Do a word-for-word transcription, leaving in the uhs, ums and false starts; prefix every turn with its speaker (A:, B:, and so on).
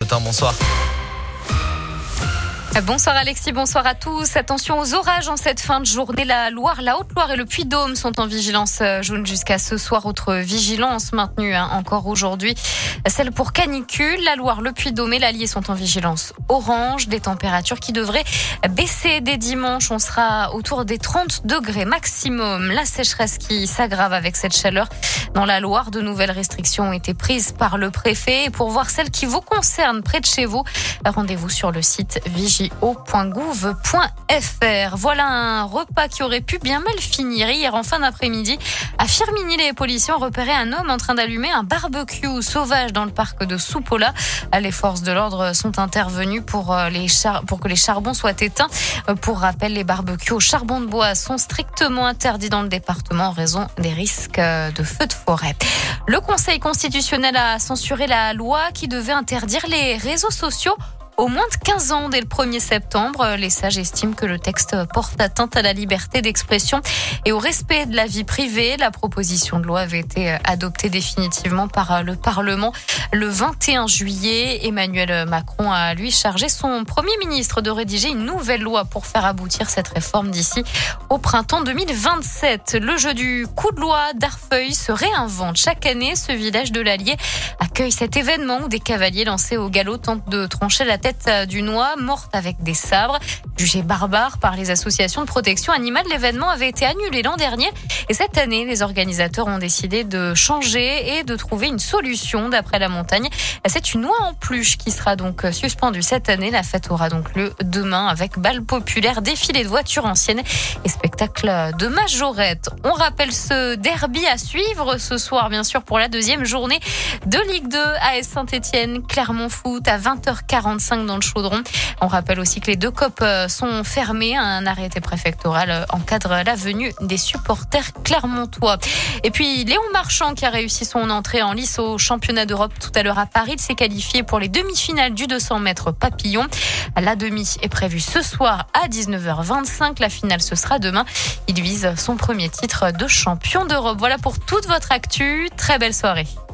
A: matin. Bonsoir.
B: Bonsoir Alexis, bonsoir à tous. Attention aux orages en cette fin de journée. La Loire, la Haute-Loire et le Puy-de-Dôme sont en vigilance jaune jusqu'à ce soir. Autre vigilance maintenue hein, encore aujourd'hui, celle pour canicule. La Loire, le Puy-de-Dôme et l'Allier sont en vigilance orange. Des températures qui devraient baisser dès dimanche. On sera autour des trente degrés maximum. La sécheresse qui s'aggrave avec cette chaleur dans la Loire. De nouvelles restrictions ont été prises par le préfet. Et pour voir celles qui vous concernent près de chez vous, rendez-vous sur le site vigilance o point gouv point f r. Voilà un repas qui aurait pu bien mal finir. Hier en fin d'après-midi, à Firminy, les policiers ont repéré un homme en train d'allumer un barbecue sauvage dans le parc de Soupola. Les forces de l'ordre sont intervenues pour, les char- pour que les charbons soient éteints. Pour rappel, les barbecues au charbon de bois sont strictement interdits dans le département en raison des risques de feux de forêt. Le Conseil constitutionnel a censuré la loi qui devait interdire les réseaux sociaux au moins de quinze ans dès le premier septembre. Les sages estiment que le texte porte atteinte à la liberté d'expression et au respect de la vie privée. La proposition de loi avait été adoptée définitivement par le Parlement le vingt et un juillet. Emmanuel Macron a lui chargé son Premier ministre de rédiger une nouvelle loi pour faire aboutir cette réforme d'ici au printemps deux mille vingt-sept. Le jeu du coup de loi d'Arfeuil se réinvente. Chaque année, ce village de l'Allier accueille cet événement où des cavaliers lancés au galop tentent de trancher la tête d'une oie morte avec des sabres. Jugé barbare par les associations de protection animale, l'événement avait été annulé l'an dernier. Et cette année, les organisateurs ont décidé de changer et de trouver une solution. D'après la montagne, c'est une oie en peluche qui sera donc suspendue cette année. La fête aura donc lieu demain avec bal populaire, défilé de voitures anciennes et spectacle de majorette. On rappelle ce derby à suivre ce soir, bien sûr, pour la deuxième journée de Ligue deux. A S Saint-Etienne, Clermont Foot à vingt heures quarante-cinq dans le Chaudron. On rappelle aussi que les deux copes sont fermées. Un arrêté préfectoral encadre la venue des supporters clermontois. Et puis Léon Marchand qui a réussi son entrée en lice au championnat d'Europe tout à l'heure à Paris. Il s'est qualifié pour les demi-finales du deux cents mètres papillon. La demi est prévue ce soir à dix-neuf heures vingt-cinq. La finale, ce sera demain. Il vise son premier titre de champion d'Europe. Voilà pour toute votre actu. Très belle soirée.